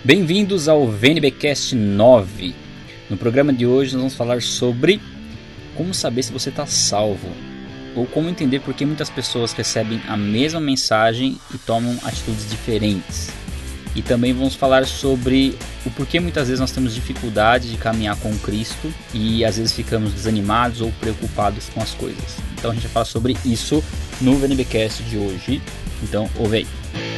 Bem-vindos ao VNBcast 9. No programa de hoje nós vamos falar sobre como saber se você está salvo, ou como entender por que muitas pessoas recebem a mesma mensagem e tomam atitudes diferentes. E também vamos falar sobre o porquê muitas vezes nós temos dificuldade de caminhar com Cristo e às vezes ficamos desanimados ou preocupados com as coisas. Então a gente vai falar sobre isso no VNBcast de hoje. Então ouve aí.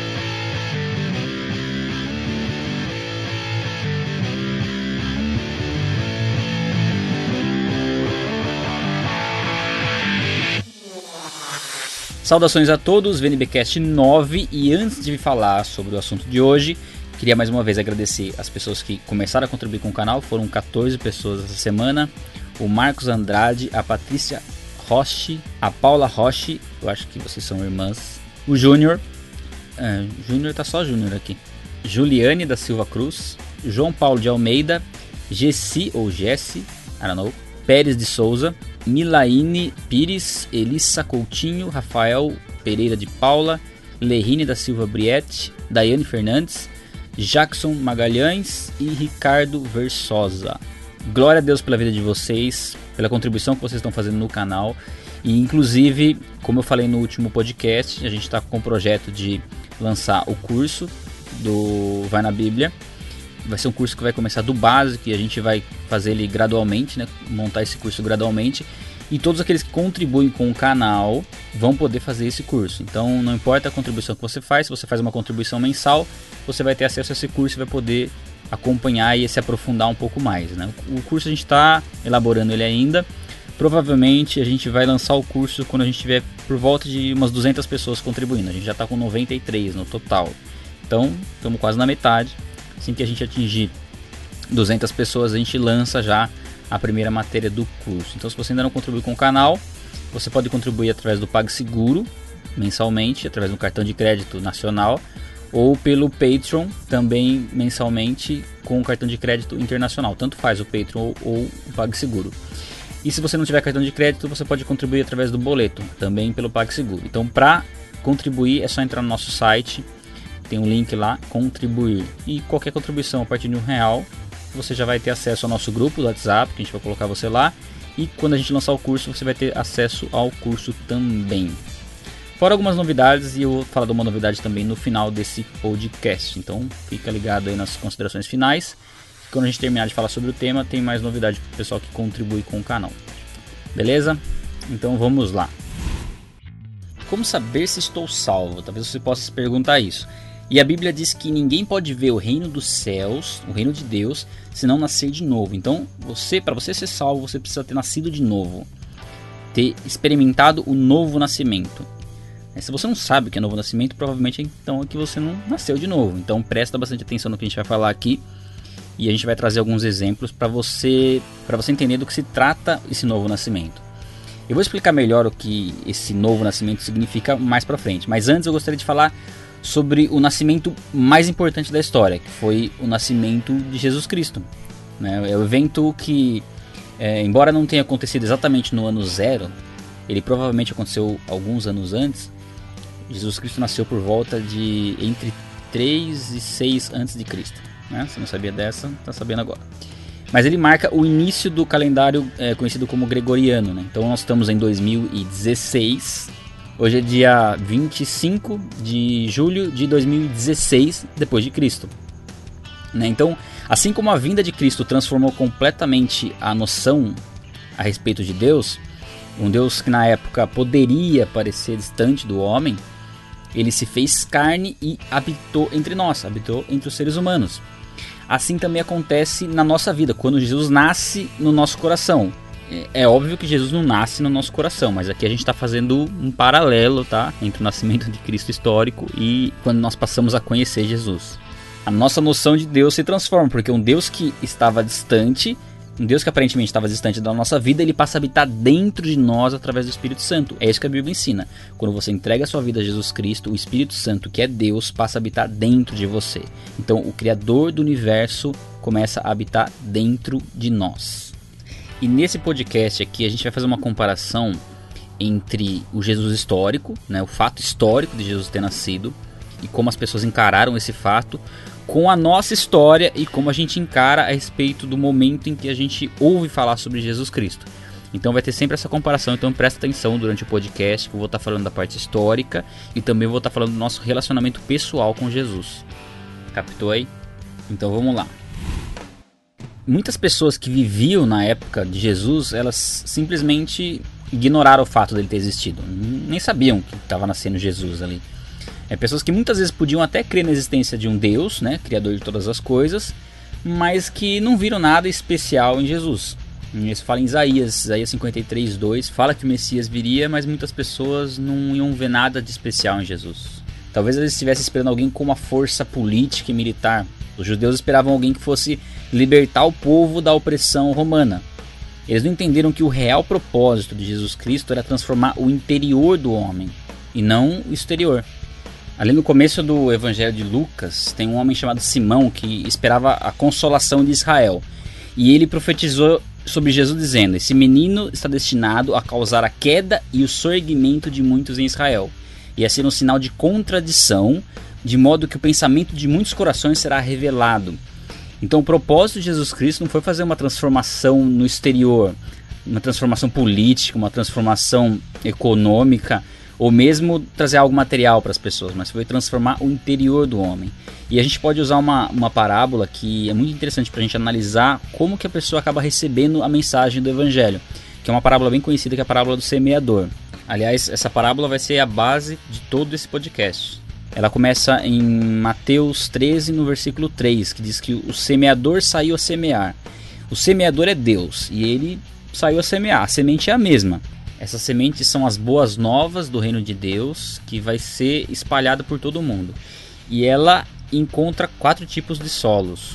Saudações a todos, VNBcast 9, e antes de falar sobre o assunto de hoje, queria mais uma vez agradecer as pessoas que começaram a contribuir com o canal. Foram 14 pessoas essa semana: o Marcos Andrade, a Patrícia Roche, a Paula Roche, eu acho que vocês são irmãs, o Júnior, Júnior tá só Júnior aqui, Juliane da Silva Cruz, João Paulo de Almeida, Gessi ou Jesse, I don't know, Pérez de Souza, Milaine Pires, Elissa Coutinho, Rafael Pereira de Paula, Lerine da Silva Briette, Daiane Fernandes, Jackson Magalhães e Ricardo Versosa. Glória a Deus pela vida de vocês, pela contribuição que vocês estão fazendo no canal. E inclusive, como eu falei no último podcast, a gente está com o projeto de lançar o curso do Vai na Bíblia. Vai ser um curso que vai começar do básico e a gente vai fazer ele gradualmente, né? Montar esse curso gradualmente. E todos aqueles que contribuem com o canal vão poder fazer esse curso. Então não importa a contribuição que você faz, se você faz uma contribuição mensal, você vai ter acesso a esse curso e vai poder acompanhar e se aprofundar um pouco mais, né? O curso a gente está elaborando ele ainda. Provavelmente a gente vai lançar o curso quando a gente tiver por volta de umas 200 pessoas contribuindo. A gente já está com 93 no total. Então estamos quase na metade. Assim que a gente atingir 200 pessoas, a gente lança já a primeira matéria do curso. Então, se você ainda não contribui com o canal, você pode contribuir através do PagSeguro, mensalmente, através do cartão de crédito nacional, ou pelo Patreon, também mensalmente, com o cartão de crédito internacional. Tanto faz o Patreon ou o PagSeguro. E se você não tiver cartão de crédito, você pode contribuir através do boleto, também pelo PagSeguro. Então, para contribuir, é só entrar no nosso site. Tem um link lá, contribuir, e qualquer contribuição a partir de R$1 você já vai ter acesso ao nosso grupo do WhatsApp, que a gente vai colocar você lá, e quando a gente lançar o curso você vai ter acesso ao curso também. Fora algumas novidades, e eu vou falar de uma novidade também no final desse podcast, então fica ligado aí nas considerações finais. Quando a gente terminar de falar sobre o tema, tem mais novidade para o pessoal que contribui com o canal. Beleza? Então vamos lá. Como saber se estou salvo? Talvez você possa se perguntar isso. E a Bíblia diz que ninguém pode ver o reino dos céus, o reino de Deus, se não nascer de novo. Então, para você ser salvo, você precisa ter nascido de novo, ter experimentado o novo nascimento. Se você não sabe o que é novo nascimento, provavelmente então é que você não nasceu de novo. Então, presta bastante atenção no que a gente vai falar aqui, e a gente vai trazer alguns exemplos para você entender do que se trata esse novo nascimento. Eu vou explicar melhor o que esse novo nascimento significa mais para frente, mas antes eu gostaria de falar sobre o nascimento mais importante da história, que foi o nascimento de Jesus Cristo. É o evento que, embora não tenha acontecido exatamente no ano 0, ele provavelmente aconteceu alguns anos antes. Jesus Cristo nasceu por volta de entre 3 e 6 a.C. Você não sabia dessa, está sabendo agora. Mas ele marca o início do calendário conhecido como gregoriano, né? Então nós estamos em 2016. Hoje é dia 25 de julho de 2016 depois de Cristo. Então, assim como a vinda de Cristo transformou completamente a noção a respeito de Deus, um Deus que na época poderia parecer distante do homem, ele se fez carne e habitou entre nós, habitou entre os seres humanos. Assim também acontece na nossa vida, quando Jesus nasce no nosso coração. É óbvio que Jesus não nasce no nosso coração, mas aqui a gente está fazendo um paralelo, tá? Entre o nascimento de Cristo histórico e quando nós passamos a conhecer Jesus. A nossa noção de Deus se transforma, porque um Deus que estava distante, um Deus que aparentemente estava distante da nossa vida, ele passa a habitar dentro de nós através do Espírito Santo. É isso que a Bíblia ensina. Quando você entrega a sua vida a Jesus Cristo, o Espírito Santo, que é Deus, passa a habitar dentro de você. Então o Criador do universo começa a habitar dentro de nós. E nesse podcast aqui a gente vai fazer uma comparação entre o Jesus histórico, né, o fato histórico de Jesus ter nascido, e como as pessoas encararam esse fato, com a nossa história e como a gente encara a respeito do momento em que a gente ouve falar sobre Jesus Cristo. Então vai ter sempre essa comparação, então presta atenção durante o podcast, que eu vou estar falando da parte histórica e também vou estar falando do nosso relacionamento pessoal com Jesus. Captou aí? Então vamos lá. Muitas pessoas que viviam na época de Jesus, elas simplesmente ignoraram o fato dele ter existido. Nem sabiam que estava nascendo Jesus ali. Pessoas que muitas vezes podiam até crer na existência de um Deus, né, criador de todas as coisas, mas que não viram nada especial em Jesus. Isso fala em Isaías 53:2, fala que o Messias viria, mas muitas pessoas não iam ver nada de especial em Jesus. Talvez eles estivessem esperando alguém com uma força política e militar. Os judeus esperavam alguém que fosse libertar o povo da opressão romana. Eles não entenderam que o real propósito de Jesus Cristo era transformar o interior do homem, e não o exterior. Ali no começo do Evangelho de Lucas, tem um homem chamado Simão que esperava a consolação de Israel. E ele profetizou sobre Jesus dizendo: esse menino está destinado a causar a queda e o sorgimento de muitos em Israel, e a ser um sinal de contradição, de modo que o pensamento de muitos corações será revelado. Então o propósito de Jesus Cristo não foi fazer uma transformação no exterior, uma transformação política, uma transformação econômica, ou mesmo trazer algo material para as pessoas, mas foi transformar o interior do homem. E a gente pode usar uma parábola que é muito interessante para a gente analisar como que a pessoa acaba recebendo a mensagem do Evangelho, que é uma parábola bem conhecida, que é a parábola do semeador. Aliás, essa parábola vai ser a base de todo esse podcast. Ela começa em Mateus 13, no versículo 3, que diz que o semeador saiu a semear. O semeador é Deus, e ele saiu a semear. A semente é a mesma. Essas sementes são as boas novas do reino de Deus, que vai ser espalhada por todo mundo. E ela encontra 4 tipos de solos.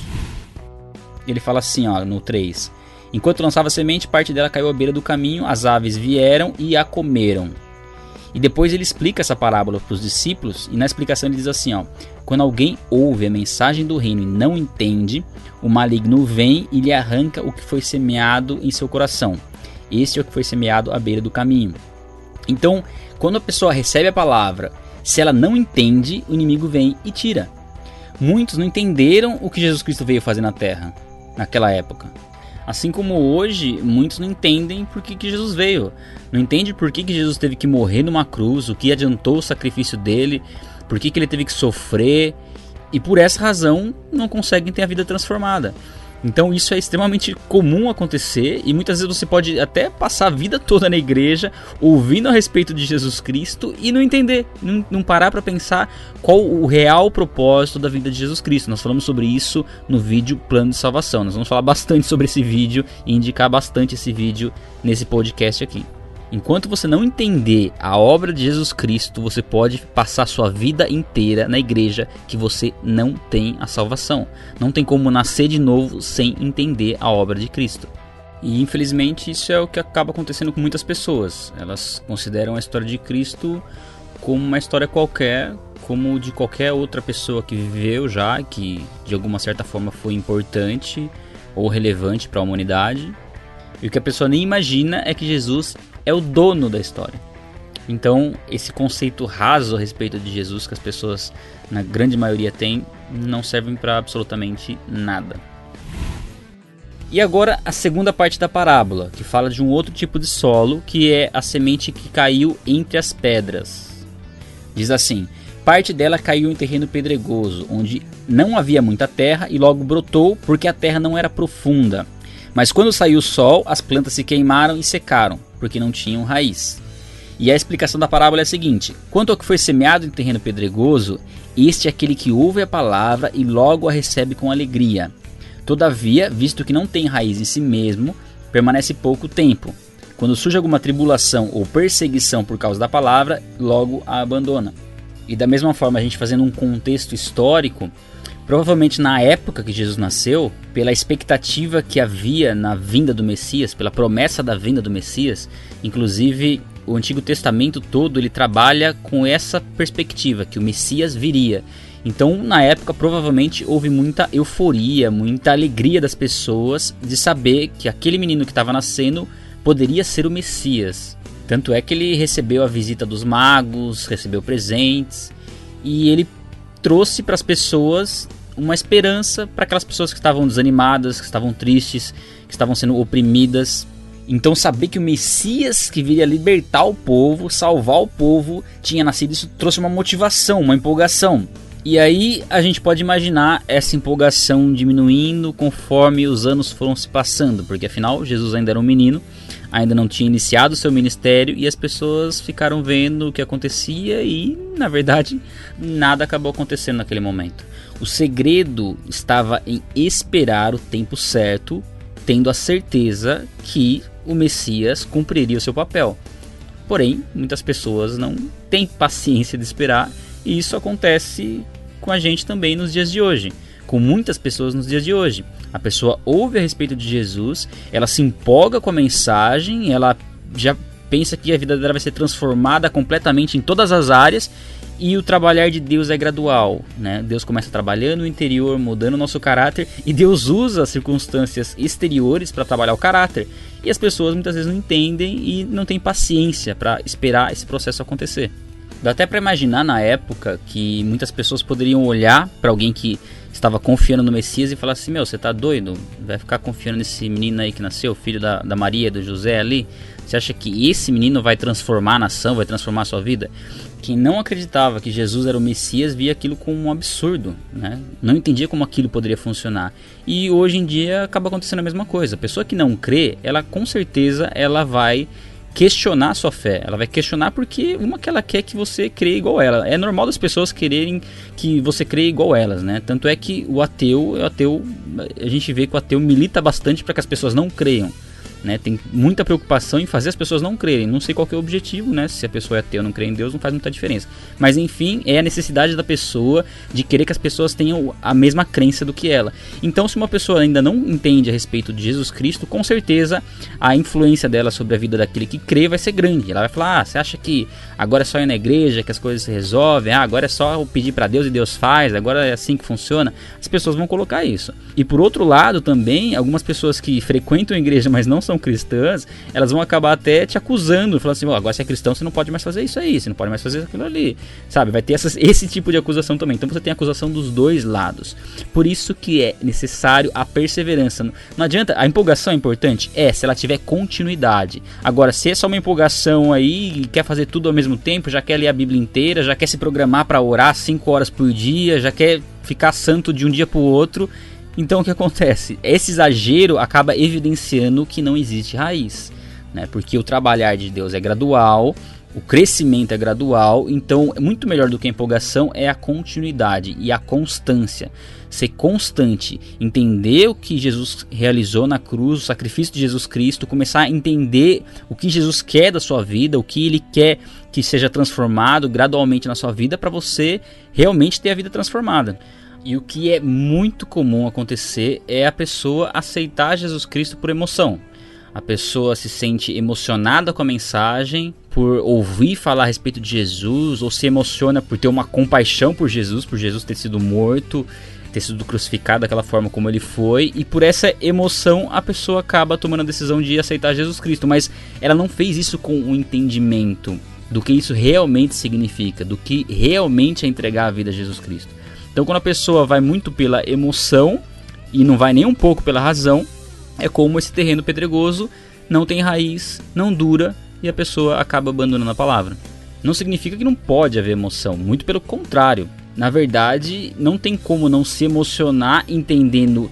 Ele fala assim, no 3. Enquanto lançava a semente, parte dela caiu à beira do caminho, as aves vieram e a comeram. E depois ele explica essa parábola para os discípulos, e na explicação ele diz assim, quando alguém ouve a mensagem do reino e não entende, o maligno vem e lhe arranca o que foi semeado em seu coração. Este é o que foi semeado à beira do caminho. Então, quando a pessoa recebe a palavra, se ela não entende, o inimigo vem e tira. Muitos não entenderam o que Jesus Cristo veio fazer na terra, naquela época. Assim como hoje, muitos não entendem por que Jesus veio. Não entendem por que Jesus teve que morrer numa cruz, o que adiantou o sacrifício dele, por que ele teve que sofrer. E por essa razão, não conseguem ter a vida transformada. Então isso é extremamente comum acontecer, e muitas vezes você pode até passar a vida toda na igreja ouvindo a respeito de Jesus Cristo e não entender, não parar para pensar qual o real propósito da vida de Jesus Cristo. Nós falamos sobre isso no vídeo Plano de Salvação. Nós vamos falar bastante sobre esse vídeo e indicar bastante esse vídeo nesse podcast aqui. Enquanto você não entender a obra de Jesus Cristo, você pode passar sua vida inteira na igreja que você não tem a salvação. Não tem como nascer de novo sem entender a obra de Cristo. E infelizmente isso é o que acaba acontecendo com muitas pessoas. Elas consideram a história de Cristo como uma história qualquer, como de qualquer outra pessoa que viveu já, que de alguma certa forma foi importante ou relevante para a humanidade. E o que a pessoa nem imagina é que Jesus é o dono da história. Então, esse conceito raso a respeito de Jesus que as pessoas, na grande maioria, têm, não servem para absolutamente nada. E agora a segunda parte da parábola, que fala de um outro tipo de solo, que é a semente que caiu entre as pedras. Diz assim: parte dela caiu em terreno pedregoso, onde não havia muita terra, e logo brotou, porque a terra não era profunda. Mas quando saiu o sol, as plantas se queimaram e secaram, porque não tinham raiz. E a explicação da parábola é a seguinte: quanto ao que foi semeado em terreno pedregoso, este é aquele que ouve a palavra e logo a recebe com alegria. Todavia, visto que não tem raiz em si mesmo, permanece pouco tempo. Quando surge alguma tribulação ou perseguição por causa da palavra, logo a abandona. E da mesma forma, a gente fazendo um contexto histórico, provavelmente na época que Jesus nasceu, pela expectativa que havia na vinda do Messias, pela promessa da vinda do Messias, inclusive o Antigo Testamento todo ele trabalha com essa perspectiva, que o Messias viria. Então na época provavelmente houve muita euforia, muita alegria das pessoas de saber que aquele menino que estava nascendo poderia ser o Messias. Tanto é que ele recebeu a visita dos magos, recebeu presentes, e ele trouxe para as pessoas uma esperança para aquelas pessoas que estavam desanimadas, que estavam tristes, que estavam sendo oprimidas. Então saber que o Messias que viria libertar o povo, salvar o povo, tinha nascido, isso trouxe uma motivação, uma empolgação. E aí a gente pode imaginar essa empolgação diminuindo conforme os anos foram se passando, porque afinal Jesus ainda era um menino, ainda não tinha iniciado o seu ministério e as pessoas ficaram vendo o que acontecia e, na verdade, nada acabou acontecendo naquele momento. O segredo estava em esperar o tempo certo, tendo a certeza que o Messias cumpriria o seu papel. Porém, muitas pessoas não têm paciência de esperar e isso acontece com a gente também nos dias de hoje. Com muitas pessoas nos dias de hoje. A pessoa ouve a respeito de Jesus, ela se empolga com a mensagem, ela já pensa que a vida dela vai ser transformada completamente em todas as áreas e o trabalhar de Deus é gradual, né? Deus começa trabalhando no interior, mudando o nosso caráter e Deus usa as circunstâncias exteriores para trabalhar o caráter. E as pessoas muitas vezes não entendem e não têm paciência para esperar esse processo acontecer. Dá até para imaginar na época que muitas pessoas poderiam olhar para alguém que estava confiando no Messias e falar assim: meu, você tá doido? Vai ficar confiando nesse menino aí que nasceu, filho da Maria, do José ali? Você acha que esse menino vai transformar a nação, vai transformar a sua vida? Quem não acreditava que Jesus era o Messias via aquilo como um absurdo, né? Não entendia como aquilo poderia funcionar. E hoje em dia acaba acontecendo a mesma coisa. A pessoa que não crê, ela com certeza ela vai questionar a sua fé. Ela vai questionar porque que ela quer que você creia igual ela. É normal das pessoas quererem que você creia igual elas, né? Tanto é que o ateu, a gente vê que o ateu milita bastante para que as pessoas não creiam, né? Tem muita preocupação em fazer as pessoas não crerem. Não sei qual que é o objetivo, né? Se a pessoa é ateu ou não crê em Deus, não faz muita diferença. Mas enfim, é a necessidade da pessoa de querer que as pessoas tenham a mesma crença do que ela. Então, se uma pessoa ainda não entende a respeito de Jesus Cristo, com certeza a influência dela sobre a vida daquele que crê vai ser grande. Ela vai falar: você acha que agora é só ir na igreja que as coisas se resolvem? Agora é só pedir para Deus e Deus faz? Agora é assim que funciona? As pessoas vão colocar isso. E por outro lado também, algumas pessoas que frequentam a igreja, mas não são cristãs, elas vão acabar até te acusando, falando assim: agora você é cristão, você não pode mais fazer isso aí, você não pode mais fazer aquilo ali, sabe? Vai ter esse tipo de acusação também. Então você tem a acusação dos dois lados. Por isso que é necessário a perseverança. Não adianta, a empolgação é importante? Se ela tiver continuidade. Agora, se é só uma empolgação aí, quer fazer tudo ao mesmo tempo, já quer ler a Bíblia inteira, já quer se programar para orar 5 horas por dia, já quer ficar santo de um dia para o outro, então o que acontece? Esse exagero acaba evidenciando que não existe raiz, né? Porque o trabalhar de Deus é gradual, o crescimento é gradual, então muito melhor do que a empolgação é a continuidade e a constância. Ser constante, entender o que Jesus realizou na cruz, o sacrifício de Jesus Cristo, começar a entender o que Jesus quer da sua vida, o que Ele quer que seja transformado gradualmente na sua vida para você realmente ter a vida transformada. E o que é muito comum acontecer é a pessoa aceitar Jesus Cristo por emoção. A pessoa se sente emocionada com a mensagem, por ouvir falar a respeito de Jesus, ou se emociona por ter uma compaixão por Jesus ter sido morto, ter sido crucificado daquela forma como ele foi, e por essa emoção a pessoa acaba tomando a decisão de aceitar Jesus Cristo, mas ela não fez isso com o entendimento do que isso realmente significa, do que realmente é entregar a vida a Jesus Cristo. Então, quando a pessoa vai muito pela emoção e não vai nem um pouco pela razão, é como esse terreno pedregoso, não tem raiz, não dura e a pessoa acaba abandonando a palavra. Não significa que não pode haver emoção, muito pelo contrário. Na verdade, não tem como não se emocionar entendendo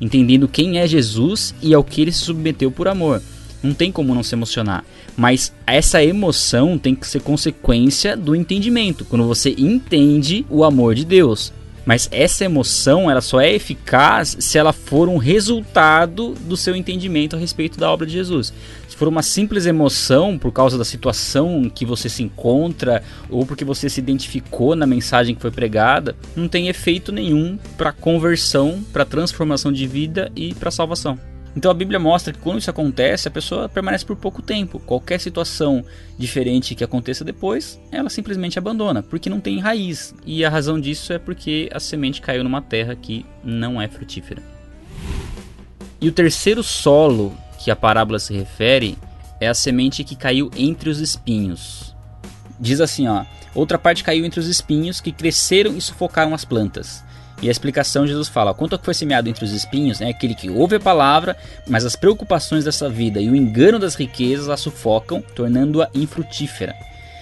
quem é Jesus e ao que ele se submeteu por amor. Não tem como não se emocionar. Mas essa emoção tem que ser consequência do entendimento, quando você entende o amor de Deus. Mas essa emoção ela só é eficaz se ela for um resultado do seu entendimento a respeito da obra de Jesus. Se for uma simples emoção por causa da situação que você se encontra ou porque você se identificou na mensagem que foi pregada, não tem efeito nenhum para conversão, para transformação de vida e para salvação. Então a Bíblia mostra que quando isso acontece, a pessoa permanece por pouco tempo. Qualquer situação diferente que aconteça depois, ela simplesmente abandona, porque não tem raiz. E a razão disso é porque a semente caiu numa terra que não é frutífera. E o terceiro solo que a parábola se refere é a semente que caiu entre os espinhos. Diz assim, outra parte caiu entre os espinhos que cresceram e sufocaram as plantas. E a explicação, Jesus fala: quanto ao que foi semeado entre os espinhos, é aquele que ouve a palavra, mas as preocupações dessa vida e o engano das riquezas a sufocam, tornando-a infrutífera.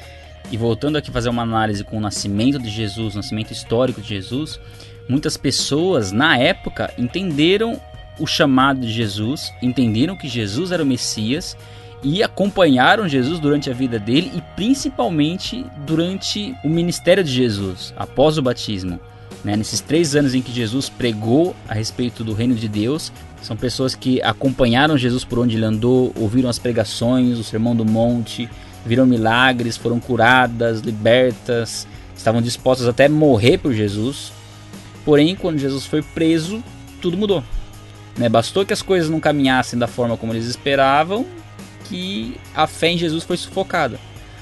E voltando aqui a fazer uma análise com o nascimento de Jesus, o nascimento histórico de Jesus, muitas pessoas na época entenderam o chamado de Jesus, entenderam que Jesus era o Messias e acompanharam Jesus durante a vida dele e principalmente durante o ministério de Jesus, após o batismo. Nesses 3 anos em que Jesus pregou a respeito do reino de Deus, são pessoas que acompanharam Jesus por onde ele andou, ouviram as pregações, o Sermão do Monte, viram milagres, foram curadas, libertas, estavam dispostas até a morrer por Jesus. Porém, quando Jesus foi preso, tudo mudou. Bastou que as coisas não caminhassem da forma como eles esperavam, que a fé em Jesus foi sufocada.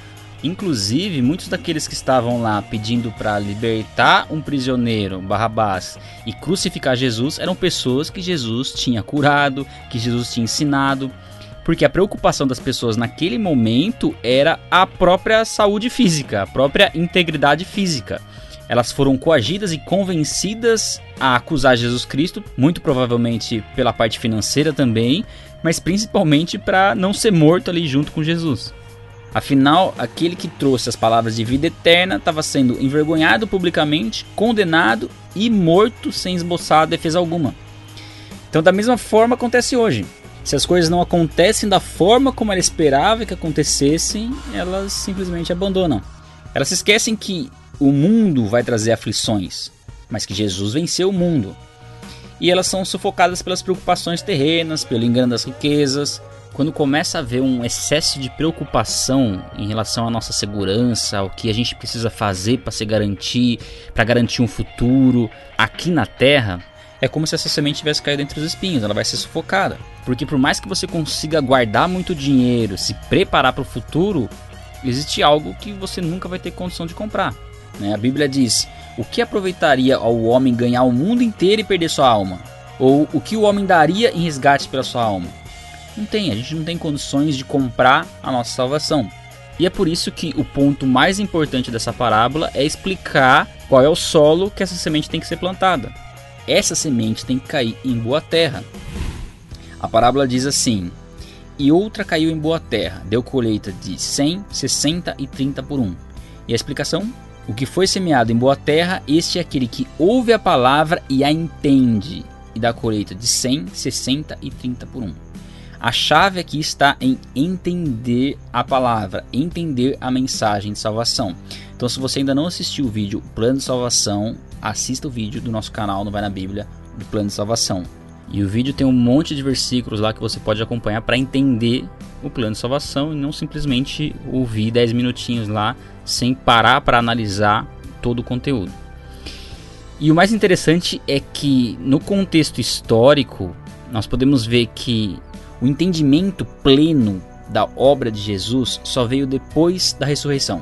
Inclusive, muitos daqueles que estavam lá pedindo para libertar um prisioneiro, Barrabás, e crucificar Jesus, eram pessoas que Jesus tinha curado, que Jesus tinha ensinado, porque a preocupação das pessoas naquele momento era a própria saúde física, a própria integridade física. Elas foram coagidas e convencidas a acusar Jesus Cristo, muito provavelmente pela parte financeira também, mas principalmente para não ser morto ali junto com Jesus. Afinal, aquele que trouxe as palavras de vida eterna estava sendo envergonhado publicamente, condenado e morto sem esboçar defesa alguma. Então, da mesma forma acontece hoje. Se as coisas não acontecem da forma como ela esperava que acontecessem, elas simplesmente abandonam. Elas se esquecem que o mundo vai trazer aflições, mas que Jesus venceu o mundo. E elas são sufocadas pelas preocupações terrenas, pelo engano das riquezas. Quando começa a haver um excesso de preocupação em relação à nossa segurança, ao que a gente precisa fazer para se garantir, para garantir um futuro aqui na Terra, é como se essa semente tivesse caído entre os espinhos, ela vai ser sufocada. Porque por mais que você consiga guardar muito dinheiro, se preparar para o futuro, existe algo que você nunca vai ter condição de comprar. A Bíblia diz: o que aproveitaria ao homem ganhar o mundo inteiro e perder sua alma? Ou o que o homem daria em resgate pela sua alma? Não tem, a gente não tem condições de comprar a nossa salvação. E é por isso que o ponto mais importante dessa parábola é explicar qual é o solo que essa semente tem que ser plantada. Essa semente tem que cair em boa terra. A parábola diz assim: e outra caiu em boa terra, deu colheita de 100, 60 e 30 por 1. E a explicação? O que foi semeado em boa terra, este é aquele que ouve a palavra e a entende, e dá colheita de 100, 60 e 30 por 1. A chave aqui está em entender a palavra, entender a mensagem de salvação. Então, se você ainda não assistiu o vídeo Plano de Salvação, assista o vídeo do nosso canal no Vai na Bíblia, do Plano de Salvação. E o vídeo tem um monte de versículos lá que você pode acompanhar para entender o plano de salvação e não simplesmente ouvir 10 minutinhos lá sem parar para analisar todo o conteúdo. E o mais interessante é que no contexto histórico nós podemos ver que o entendimento pleno da obra de Jesus só veio depois da ressurreição.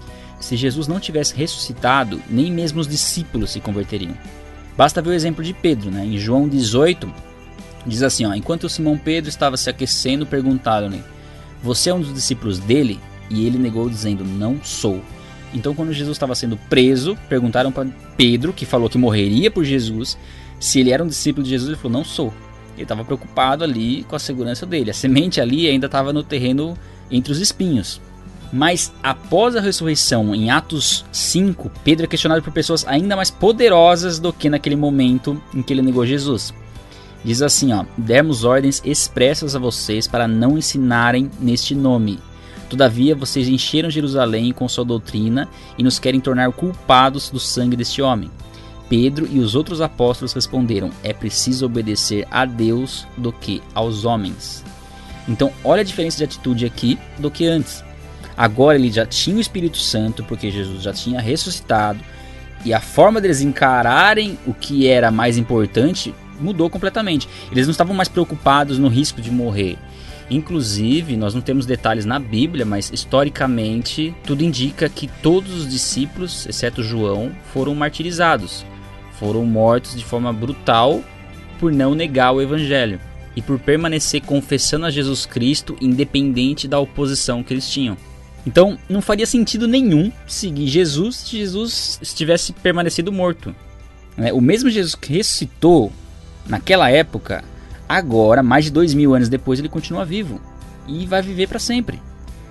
Se Jesus não tivesse ressuscitado, nem mesmo os discípulos se converteriam. Basta ver o exemplo de Pedro, Em João 18, diz assim: enquanto Simão Pedro estava se aquecendo, perguntaram-lhe: você é um dos discípulos dele? E ele negou dizendo: não sou. Então, quando Jesus estava sendo preso, perguntaram para Pedro, que falou que morreria por Jesus, se ele era um discípulo de Jesus. Ele falou: não sou. Ele estava preocupado ali com a segurança dele. A semente ali ainda estava no terreno entre os espinhos. Mas após a ressurreição, em Atos 5, Pedro é questionado por pessoas ainda mais poderosas do que naquele momento em que ele negou Jesus. Diz assim: demos ordens expressas a vocês para não ensinarem neste nome. Todavia vocês encheram Jerusalém com sua doutrina e nos querem tornar culpados do sangue deste homem. Pedro e os outros apóstolos responderam: é preciso obedecer a Deus do que aos homens. Então olha a diferença de atitude aqui do que antes. Agora ele já tinha o Espírito Santo, porque Jesus já tinha ressuscitado, e a forma deles encararem o que era mais importante mudou completamente. Eles não estavam mais preocupados no risco de morrer. Inclusive, nós não temos detalhes na Bíblia, mas historicamente tudo indica que todos os discípulos, exceto João, foram martirizados. Foram mortos de forma brutal por não negar o Evangelho e por permanecer confessando a Jesus Cristo independente da oposição que eles tinham. Então, não faria sentido nenhum seguir Jesus se Jesus estivesse permanecido morto. O mesmo Jesus que ressuscitou naquela época, agora, mais de 2000 anos depois, ele continua vivo e vai viver para sempre.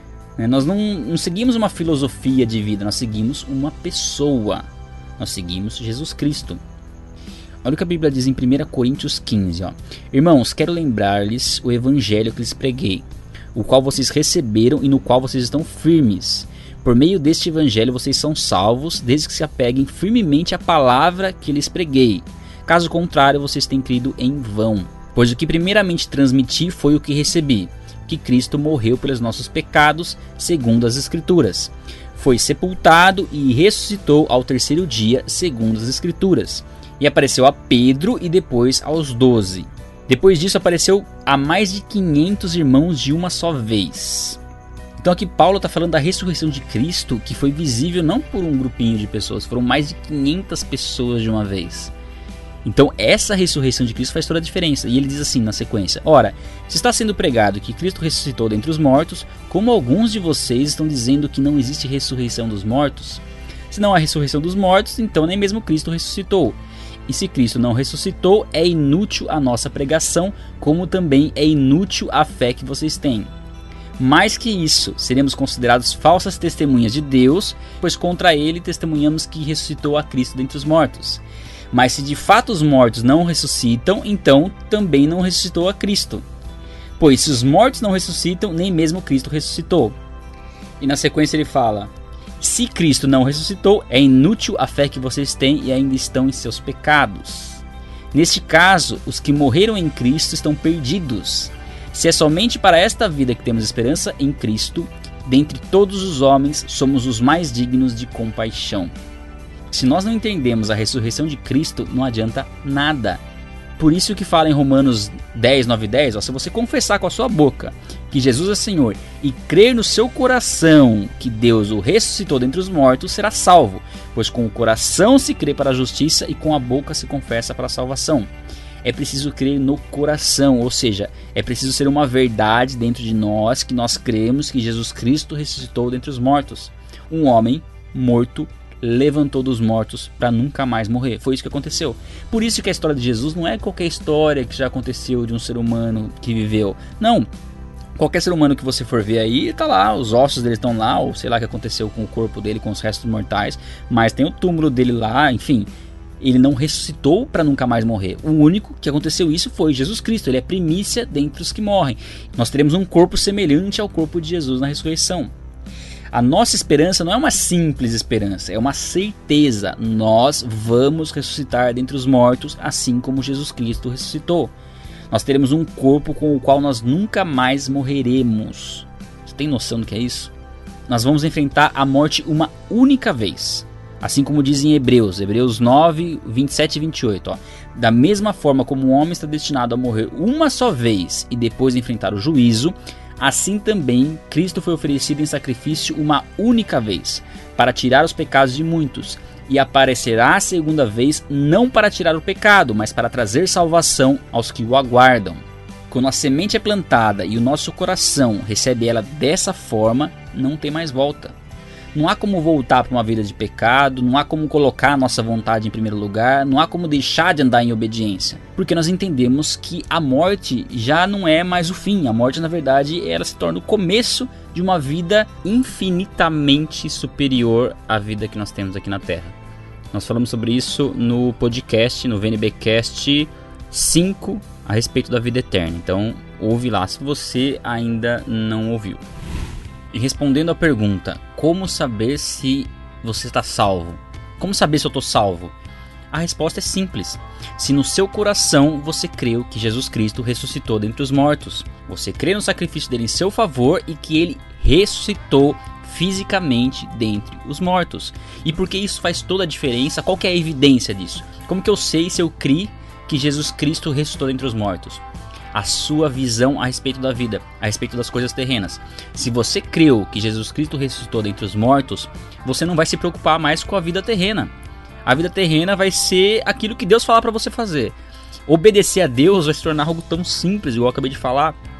Nós não seguimos uma filosofia de vida, nós seguimos uma pessoa. Nós seguimos Jesus Cristo. Olha o que a Bíblia diz em 1 Coríntios 15. Irmãos, quero lembrar-lhes o evangelho que lhes preguei, o qual vocês receberam e no qual vocês estão firmes. Por meio deste evangelho vocês são salvos, desde que se apeguem firmemente à palavra que lhes preguei. Caso contrário, vocês têm crido em vão. Pois o que primeiramente transmiti foi o que recebi, que Cristo morreu pelos nossos pecados, segundo as Escrituras. Foi sepultado e ressuscitou ao terceiro dia, segundo as Escrituras. E apareceu a Pedro e depois aos 12. Depois disso apareceu a mais de 500 irmãos de uma só vez. Então aqui Paulo está falando da ressurreição de Cristo, que foi visível não por um grupinho de pessoas, foram mais de 500 pessoas de uma vez. Então essa ressurreição de Cristo faz toda a diferença. E ele diz assim na sequência: ora, se está sendo pregado que Cristo ressuscitou dentre os mortos, como alguns de vocês estão dizendo que não existe ressurreição dos mortos? Se não há ressurreição dos mortos, então nem mesmo Cristo ressuscitou. E se Cristo não ressuscitou, é inútil a nossa pregação, como também é inútil a fé que vocês têm. Mais que isso, seremos considerados falsas testemunhas de Deus, pois contra ele testemunhamos que ressuscitou a Cristo dentre os mortos. Mas se de fato os mortos não ressuscitam, então também não ressuscitou a Cristo. Pois se os mortos não ressuscitam, nem mesmo Cristo ressuscitou. E na sequência ele fala: se Cristo não ressuscitou, é inútil a fé que vocês têm e ainda estão em seus pecados. Neste caso, os que morreram em Cristo estão perdidos. Se é somente para esta vida que temos esperança em Cristo, dentre todos os homens somos os mais dignos de compaixão. Se nós não entendemos a ressurreição de Cristo, não adianta nada. Por isso que fala em Romanos 10, 9 e 10, se você confessar com a sua boca que Jesus é Senhor e crer no seu coração que Deus o ressuscitou dentre os mortos, será salvo. Pois com o coração se crê para a justiça e com a boca se confessa para a salvação. É preciso crer no coração, ou seja, é preciso ser uma verdade dentro de nós que nós cremos que Jesus Cristo ressuscitou dentre os mortos. Um homem morto levantou dos mortos para nunca mais morrer. Foi isso que aconteceu. Por isso que a história de Jesus não é qualquer história que já aconteceu de um ser humano que viveu. Não. Qualquer ser humano que você for ver aí, tá lá, os ossos dele estão lá, ou sei lá o que aconteceu com o corpo dele, com os restos mortais, mas tem o túmulo dele lá, enfim. Ele não ressuscitou para nunca mais morrer. O único que aconteceu isso foi Jesus Cristo. Ele é primícia dentre os que morrem. Nós teremos um corpo semelhante ao corpo de Jesus na ressurreição. A nossa esperança não é uma simples esperança, é uma certeza. Nós vamos ressuscitar dentre os mortos, assim como Jesus Cristo ressuscitou. Nós teremos um corpo com o qual nós nunca mais morreremos. Você tem noção do que é isso? Nós vamos enfrentar a morte uma única vez. Assim como diz em Hebreus 9, 27 e 28. Da mesma forma como o homem está destinado a morrer uma só vez e depois enfrentar o juízo, assim também Cristo foi oferecido em sacrifício uma única vez, para tirar os pecados de muitos, e aparecerá a segunda vez não para tirar o pecado, mas para trazer salvação aos que o aguardam. Quando a semente é plantada e o nosso coração recebe ela dessa forma, não tem mais volta. Não há como voltar para uma vida de pecado, não há como colocar a nossa vontade em primeiro lugar, não há como deixar de andar em obediência. Porque nós entendemos que a morte já não é mais o fim. A morte, na verdade, ela se torna o começo de uma vida infinitamente superior à vida que nós temos aqui na Terra. Nós falamos sobre isso no podcast, no VNBcast 5, a respeito da vida eterna. Então, ouve lá se você ainda não ouviu. E respondendo à pergunta, como saber se você está salvo? Como saber se eu estou salvo? A resposta é simples. Se no seu coração você creu que Jesus Cristo ressuscitou dentre os mortos, você crê no sacrifício dele em seu favor e que ele ressuscitou fisicamente dentre os mortos. E porque isso faz toda a diferença, qual que é a evidência disso? Como que eu sei se eu criei que Jesus Cristo ressuscitou dentre os mortos? A sua visão a respeito da vida, a respeito das coisas terrenas. Se você creu que Jesus Cristo ressuscitou dentre os mortos, você não vai se preocupar mais com a vida terrena. A vida terrena vai ser aquilo que Deus falar para você fazer. Obedecer a Deus vai se tornar algo tão simples, igual eu acabei de falar.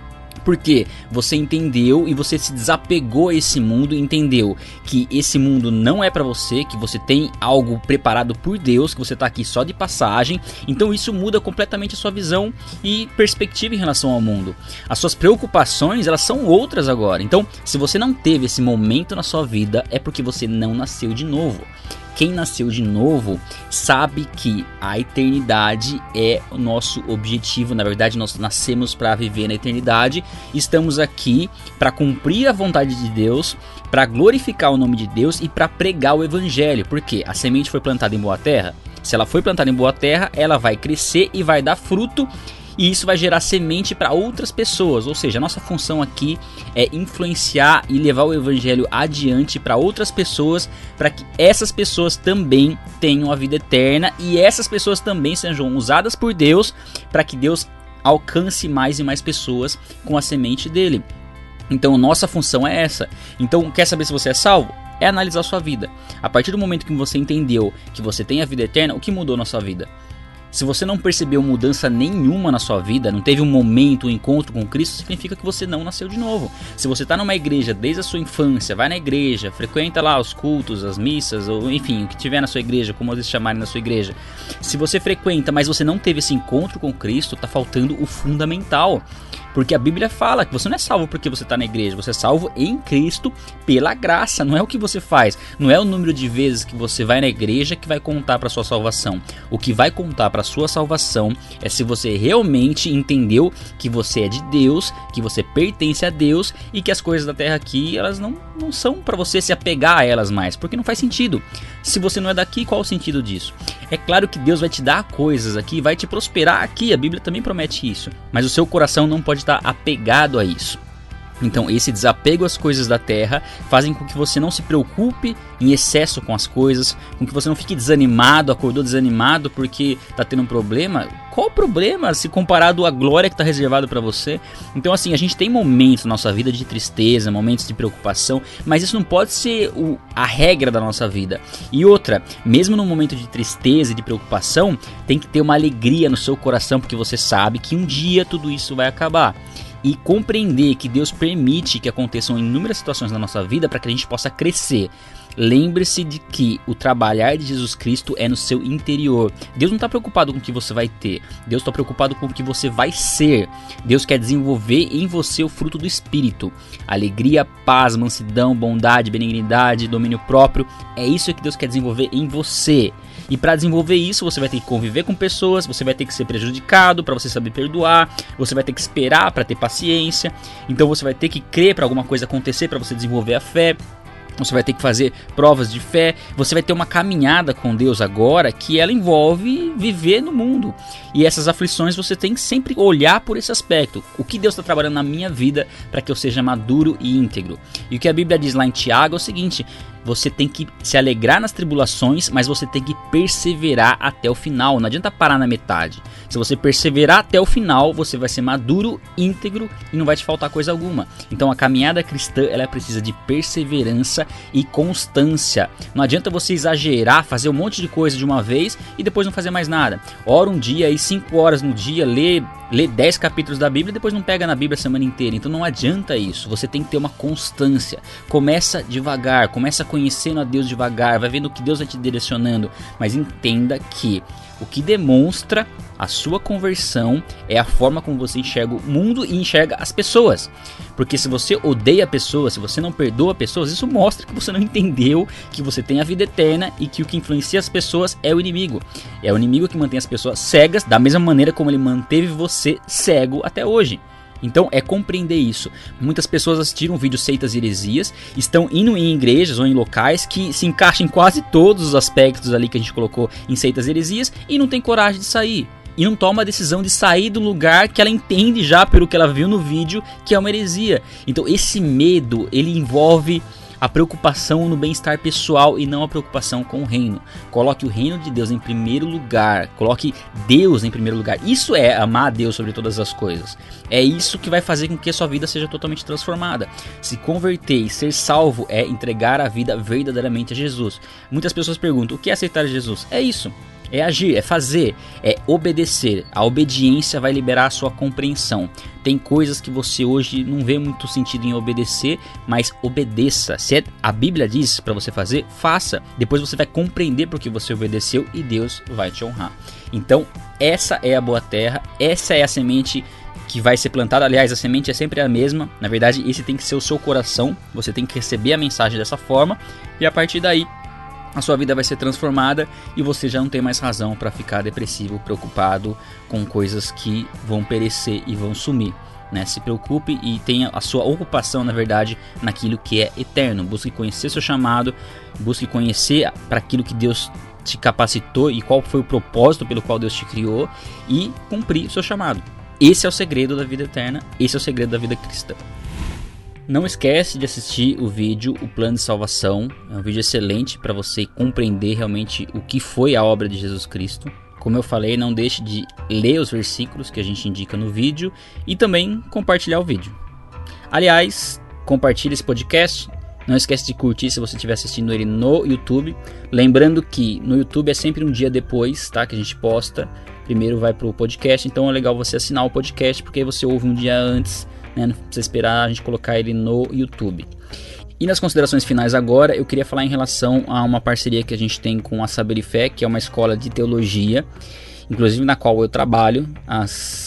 Porque você entendeu e você se desapegou a esse mundo, entendeu que esse mundo não é pra você, que você tem algo preparado por Deus, que você tá aqui só de passagem. Então isso muda completamente a sua visão e perspectiva em relação ao mundo. As suas preocupações, elas são outras agora. Então, se você não teve esse momento na sua vida, é porque você não nasceu de novo. Quem nasceu de novo sabe que a eternidade é o nosso objetivo. Na verdade, nós nascemos para viver na eternidade. Estamos aqui para cumprir a vontade de Deus, para glorificar o nome de Deus e para pregar o evangelho. Porque a semente foi plantada em boa terra. Se ela foi plantada em boa terra, ela vai crescer e vai dar fruto. E isso vai gerar semente para outras pessoas. Ou seja, a nossa função aqui é influenciar e levar o evangelho adiante para outras pessoas, para que essas pessoas também tenham a vida eterna e essas pessoas também sejam usadas por Deus, para que Deus alcance mais e mais pessoas com a semente dele. Então, nossa função é essa. Então, quer saber se você é salvo? É analisar a sua vida. A partir do momento que você entendeu que você tem a vida eterna, o que mudou na sua vida? Se você não percebeu mudança nenhuma na sua vida, não teve um momento, um encontro com Cristo, significa que você não nasceu de novo. Se você está numa igreja desde a sua infância, vai na igreja, frequenta lá os cultos, as missas, ou enfim, o que tiver na sua igreja, como eles chamarem na sua igreja. Se você frequenta, mas você não teve esse encontro com Cristo, está faltando o fundamental. Porque a Bíblia fala que você não é salvo porque você está na igreja, você é salvo em Cristo pela graça, não é o que você faz, não é o número de vezes que você vai na igreja que vai contar para sua salvação. O que vai contar para sua salvação é se você realmente entendeu que você é de Deus, que você pertence a Deus e que as coisas da terra aqui, elas não são para você se apegar a elas mais, porque não faz sentido. Se você não é daqui, qual o sentido disso? É claro que Deus vai te dar coisas aqui, vai te prosperar aqui, a Bíblia também promete isso, mas o seu coração não pode estar apegado a isso. Então esse desapego às coisas da terra fazem com que você não se preocupe em excesso com as coisas, com que você não fique desanimado, acordou desanimado porque está tendo um problema. Qual o problema se comparado à glória que está reservada para você? Então assim, a gente tem momentos na nossa vida de tristeza, momentos de preocupação, mas isso não pode ser a regra da nossa vida. E outra, mesmo no momento de tristeza e de preocupação, tem que ter uma alegria no seu coração, porque você sabe que um dia tudo isso vai acabar. E compreender que Deus permite que aconteçam inúmeras situações na nossa vida para que a gente possa crescer. Lembre-se de que o trabalhar de Jesus Cristo é no seu interior. Deus não está preocupado com o que você vai ter. Deus está preocupado com o que você vai ser. Deus quer desenvolver em você o fruto do Espírito. Alegria, paz, mansidão, bondade, benignidade, domínio próprio. É isso que Deus quer desenvolver em você. E para desenvolver isso, você vai ter que conviver com pessoas, você vai ter que ser prejudicado para você saber perdoar, você vai ter que esperar para ter paciência, então você vai ter que crer para alguma coisa acontecer para você desenvolver a fé. Você vai ter que fazer provas de fé, você vai ter uma caminhada com Deus agora que ela envolve viver no mundo. E essas aflições você tem que sempre olhar por esse aspecto. O que Deus está trabalhando na minha vida para que eu seja maduro e íntegro. E o que a Bíblia diz lá em Tiago é o seguinte: você tem que se alegrar nas tribulações, mas você tem que perseverar até o final. Não adianta parar na metade. Se você perseverar até o final, você vai ser maduro, íntegro e não vai te faltar coisa alguma. Então a caminhada cristã, ela precisa de perseverança e constância. Não adianta você exagerar, fazer um monte de coisa de uma vez e depois não fazer mais nada. Ora um dia, aí 5 horas no dia, lê 10 capítulos da Bíblia e depois não pega na Bíblia a semana inteira. Então não adianta isso, você tem que ter uma constância. Começa devagar, começa conhecendo a Deus devagar, vai vendo o que Deus vai te direcionando, mas entenda que o que demonstra a sua conversão é a forma como você enxerga o mundo e enxerga as pessoas. Porque se você odeia pessoas, se você não perdoa pessoas, isso mostra que você não entendeu que você tem a vida eterna e que o que influencia as pessoas é o inimigo. É o inimigo que mantém as pessoas cegas da mesma maneira como ele manteve você cego até hoje. Então é compreender isso. Muitas pessoas assistiram o vídeo Seitas e Heresias, estão indo em igrejas ou em locais que se encaixam em quase todos os aspectos ali que a gente colocou em Seitas e Heresias e não tem coragem de sair. E não toma a decisão de sair do lugar que ela entende já pelo que ela viu no vídeo que é uma heresia. Então esse medo, ele envolve a preocupação no bem-estar pessoal e não a preocupação com o reino. Coloque o reino de Deus em primeiro lugar. Coloque Deus em primeiro lugar. Isso é amar a Deus sobre todas as coisas. É isso que vai fazer com que a sua vida seja totalmente transformada. Se converter e ser salvo é entregar a vida verdadeiramente a Jesus. Muitas pessoas perguntam, o que é aceitar Jesus? É isso. É agir, é fazer, é obedecer. A obediência vai liberar a sua compreensão. Tem coisas que você hoje não vê muito sentido em obedecer, mas obedeça. Se a Bíblia diz para você fazer, faça. Depois você vai compreender porque você obedeceu e Deus vai te honrar. Então, essa é a boa terra, essa é a semente que vai ser plantada. Aliás, a semente é sempre a mesma. Na verdade, esse tem que ser o seu coração. Você tem que receber a mensagem dessa forma e a partir daí a sua vida vai ser transformada e você já não tem mais razão para ficar depressivo, preocupado com coisas que vão perecer e vão sumir, né? Se preocupe e tenha a sua ocupação, na verdade, naquilo que é eterno. Busque conhecer seu chamado, busque conhecer para aquilo que Deus te capacitou e qual foi o propósito pelo qual Deus te criou e cumprir o seu chamado. Esse é o segredo da vida eterna, esse é o segredo da vida cristã. Não esquece de assistir o vídeo O Plano de Salvação. É um vídeo excelente para você compreender realmente o que foi a obra de Jesus Cristo. Como eu falei, não deixe de ler os versículos que a gente indica no vídeo e também compartilhar o vídeo. Aliás, compartilhe esse podcast. Não esquece de curtir se você estiver assistindo ele no YouTube. Lembrando que no YouTube é sempre um dia depois, tá, que a gente posta. Primeiro vai para o podcast, então é legal você assinar o podcast porque aí você ouve um dia antes, né? Não precisa esperar a gente colocar ele no YouTube. E nas considerações finais agora, eu queria falar em relação a uma parceria que a gente tem com a Saber e Fé, que é uma escola de teologia, inclusive na qual eu trabalho há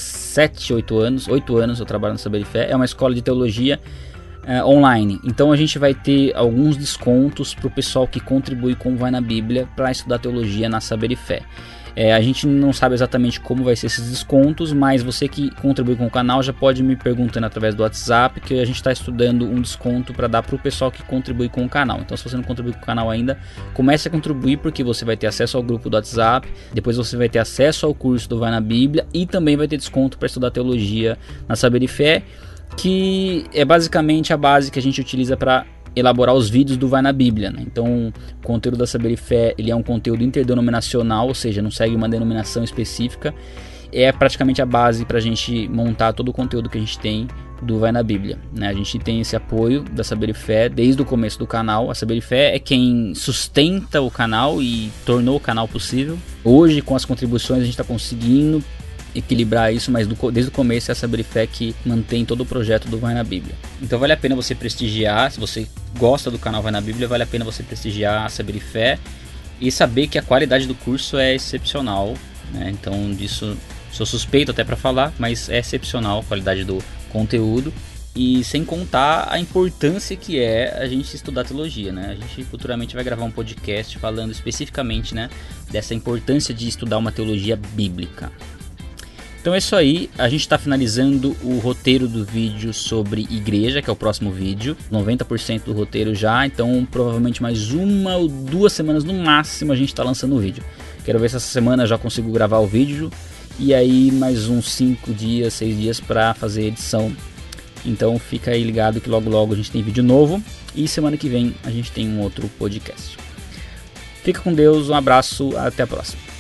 8 anos eu trabalho na Saber e Fé. É uma escola de teologia online, então a gente vai ter alguns descontos para o pessoal que contribui com o Vai na Bíblia para estudar teologia na Saber e Fé. A gente não sabe exatamente como vai ser esses descontos, mas você que contribui com o canal já pode me perguntando através do WhatsApp, que a gente está estudando um desconto para dar para o pessoal que contribui com o canal. Então, se você não contribui com o canal ainda, comece a contribuir, porque você vai ter acesso ao grupo do WhatsApp, depois você vai ter acesso ao curso do Vai na Bíblia e também vai ter desconto para estudar teologia na Saber e Fé, que é basicamente a base que a gente utiliza para elaborar os vídeos do Vai na Bíblia, né? Então, o conteúdo da Saber e Fé, ele é um conteúdo interdenominacional, ou seja, não segue uma denominação específica. É praticamente a base para a gente montar todo o conteúdo que a gente tem do Vai na Bíblia, né? A gente tem esse apoio da Saber e Fé desde o começo do canal. A Saber e Fé é quem sustenta o canal e tornou o canal possível. Hoje, com as contribuições, a gente está conseguindo equilibrar isso, mas desde o começo é a Saber e Fé que mantém todo o projeto do Vai na Bíblia. Então vale a pena você prestigiar, se você gosta do canal Vai na Bíblia, vale a pena você prestigiar a Saber e Fé e saber que a qualidade do curso é excepcional, né? Então disso sou suspeito até para falar, mas é excepcional a qualidade do conteúdo e sem contar a importância que é a gente estudar teologia, né? A gente futuramente vai gravar um podcast falando especificamente, né, dessa importância de estudar uma teologia bíblica. Então é isso aí, a gente está finalizando o roteiro do vídeo sobre igreja, que é o próximo vídeo, 90% do roteiro já, então provavelmente mais 1 ou 2 semanas no máximo a gente está lançando o vídeo. Quero ver se essa semana eu já consigo gravar o vídeo e aí mais uns 5 dias, 6 dias para fazer a edição. Então fica aí ligado que logo logo a gente tem vídeo novo e semana que vem a gente tem um outro podcast. Fica com Deus, um abraço, até a próxima.